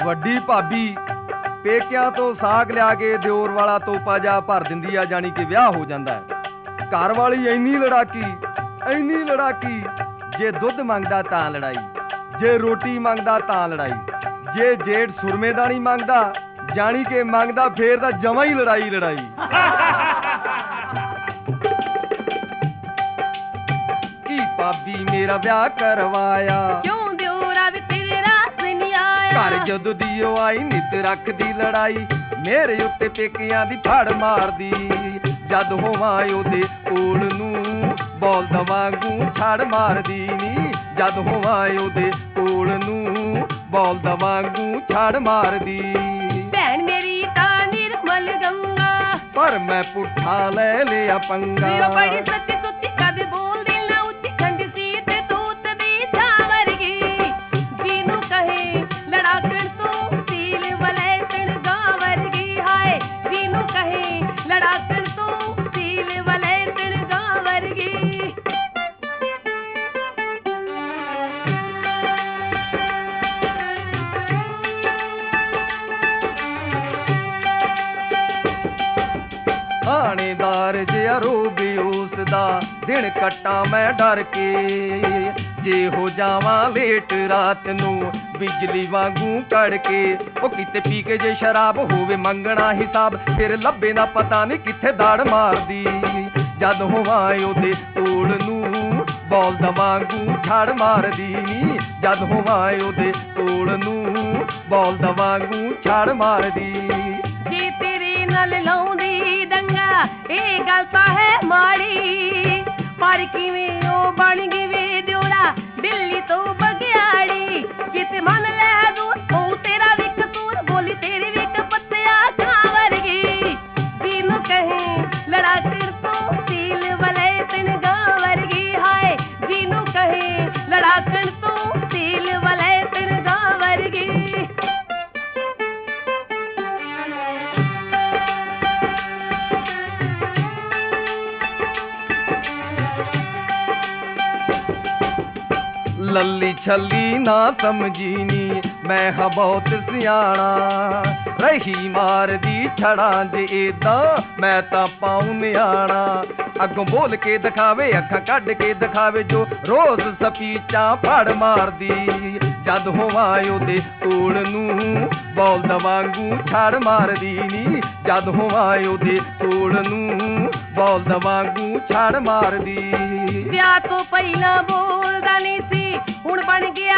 ਵੱਡੀ ਭਾਬੀ ਪੇਕਿਆਂ ਤੋਂ ਸਾਗ ਲਿਆ ਕੇ ਦਿਓਰ ਵਾਲਾ ਤੋਪਾ ਜਾ ਭਰ ਦਿੰਦੀ ਆ, ਜਾਣੀ ਕਿ ਵਿਆਹ ਹੋ ਜਾਂਦਾ ਹੈ। ਘਰ ਵਾਲੀ ਇੰਨੀ ਲੜਾਕੀ, ਜੇ ਦੁੱਧ ਮੰਗਦਾ ਤਾਂ ਲੜਾਈ, ਜੇ ਰੋਟੀ ਮੰਗਦਾ ਤਾਂ ਲੜਾਈ, ਜੇ ਜੇਠ ਸੁਰਮੇ ਦਾ ਨਹੀਂ ਮੰਗਦਾ ਜਾਣੀ ਕਿ ਮੰਗਦਾ ਫੇਰ ਤਾਂ ਜਮਾਂ ਹੀ ਲੜਾਈ। ਕੀ ਭਾਬੀ ਮੇਰਾ ਵਿਆਹ ਕਰਵਾਇਆ, ਕਿਉਂ ਦਿਓਰਾ ਵੀ ਤੇਰੇ ਰਾਸ ਨਹੀਂ ਆਇਆ। ਘਰ ਜਦੋਂ ਦੀਓ ਆਈ ਨਿੱਤ ਰੱਖਦੀ ਲੜਾਈ, ਮੇਰੇ ਉੱਤੇ ਪੇਕਿਆਂ ਦੀ ਫੜ ਮਾਰਦੀ। ਜਦ ਹੋਵਾਂ ਉਹਦੇ ਕੋਲ ਨੂੰ ਬੋਲਦਾ ਵਾਂਗੂ ਛੜ ਮਾਰਦੀ ਨੀ, ਜਦ ਹੋਵਾਂ ਉਹਦੇ ਕੋਲ ਨੂੰ ਬੋਲਦਾ ਵਾਂਗੂ ਛੜ ਮਾਰਦੀ। ਭੈਣ ਮੇਰੀ ਤਾਂ ਨਿਰਮਲ ਗੰਗਾ, ਪਰ ਮੈਂ ਪੁੱਠਾ ਲੈ ਲਿਆ ਪੰਗਾ। ਵੀਰੋ ਬੜੀ ਸੱਚੀ ਸੁੱਚੀ ਕਦੇ ਬੋਲਦੀ ਨਾ ਉੱਚੀ ਖੰਡੀ ਸੀ ਤੇ ਤੂਤ ਦੀ ਛਾਂ ਵਰਗੀ। ਜਿਹਨੂੰ ਕਹੇ ਲੜਾਕਣ ਤੋਂ ਸੀਲ ਵਲੈਤਣ ਗਾਂ ਵਰਗੀ। ਹਾਏ ਜਿਹਨੂੰ ਕਹੇ ਲੜਾਕਣ ਤੋਂ ਸੀਲ ਵਲੈਤਣ ਗਾਂ ਵਰਗੀ। ਥਾਣੇਦਾਰ ਜਿਹਾ ਰੋਵੇ ਉਸਦਾ ਦਿਨ ਕੱਟਾਂ ਮੈਂ ਡਰ ਕੇ। ਜੇ ਹੋ ਜਾਵਾਂ ਲੇਟ ਰਾਤ ਨੂੰ ਬਿਜਲੀ ਵਾਂਗੂ ਕੜਕੇ। ਉਹ ਕਿਤੇ ਪੀ ਕੇ ਜੇ ਸ਼ਰਾਬ ਹੋਵੇ ਮੰਗਣਾ ਹਿਸਾਬ, ਫਿਰ ਲੱਭੇ ਨਾ ਪਤਾ ਨਹੀਂ ਕਿੱਥੇ ਦਾੜ ਮਾਰਦੀ। ਜਦ ਹੋਵਾਂ ਉਹਦੇ ਕੋਲ ਨੂੰ ਬੋਲਦਾ ਵਾਂਗੂ ਛੜ ਮਾਰਦੀ ਨੀ, ਜਦ ਹੋਵਾਂ ਉਹਦੇ ਕੋਲ ਨੂੰ ਬੋਲਦਾ ਵਾਂਗੂ ਛੜ ਮਾਰਦੀ। ਜੇ ਤੇਰੇ ਨਾਲ ਲਾਉਂਦੀ ਦੰਗਾ ਇਹ ਗੱਲ ਤਾਂ ਹੈ ਮਾੜੀ, ਪਰ ਕਿਵੇਂ ਉਹ ਬਣ ਗਈ ਵੇ ਦਿਓਰਾ ਦਿੱਲੀ ਤੋਂ ਬਗਿਆੜੀ। ਕਿਤੇ ਮੰਨ ਲੈ ਦੂਰ ਉਹ ਤੇਰਾ ਵੀ ਕਸੂਰ, ਬੋਲੀ ਤੇਰੀ ਵੀ ਕਪੱਤਿਆ ਕਾਂ ਵਰਗੀ। ਜਿਹਨੂੰ ਕਹੇ ਲੜਾਕਣ ਤੋਂ ਸੀਲ ਵਲੈਤਣ ਗਾਂ ਵਰਗੀ। ਹਾਏ ਜਿਹਨੂੰ ਕਹੇ ਲੜਾਕਣ ਤੋਂ ਸੀਲ ਵਲੈਤਣ ਗਾਂ ਵਰਗੀ। ਲੱਲੀ ਛੱਲੀ ਨਾ ਸਮਝੀ ਨੀ ਮੈਂ ਹਾਂ ਬਹੁਤ ਸਿਆਣਾ। ਰਹੀ ਮਾਰਦੀ ਛੜਾਂ ਜੇ ਏਦਾਂ ਮੈਂ ਤਾਂ ਪਾਉ ਨਿਆਣਾ। ਅੱਗੋਂ ਬੋਲ ਕੇ ਦਿਖਾਵੇ ਅੱਖਾਂ ਕੱਢ ਕੇ ਦਿਖਾਵੇ, ਜੋ ਰੋਜ਼ ਸਪੀਚਾਂ ਫੜ ਮਾਰਦੀ। ਜਦ ਹੋਵਾਂ ਉਹਦੇ ਕੋਲ ਨੂੰ ਬੋਲਦਾ ਵਾਂਗੂ ਛੜ ਮਾਰਦੀ ਨੀ, ਜਦ ਹੋਵਾਂ ਉਹਦੇ ਕੋਲ ਨੂੰ ਬੋਲਦਾ ਵਾਂਗੂ ਛੜ ਮਾਰਦੀ। ਵਿਆਹ ਤੋਂ ਪਹਿਲਾਂ ਬੋਲਦਾ ਨਹੀਂ ਸੀ ਹੁਣ ਬਣ ਗਿਆ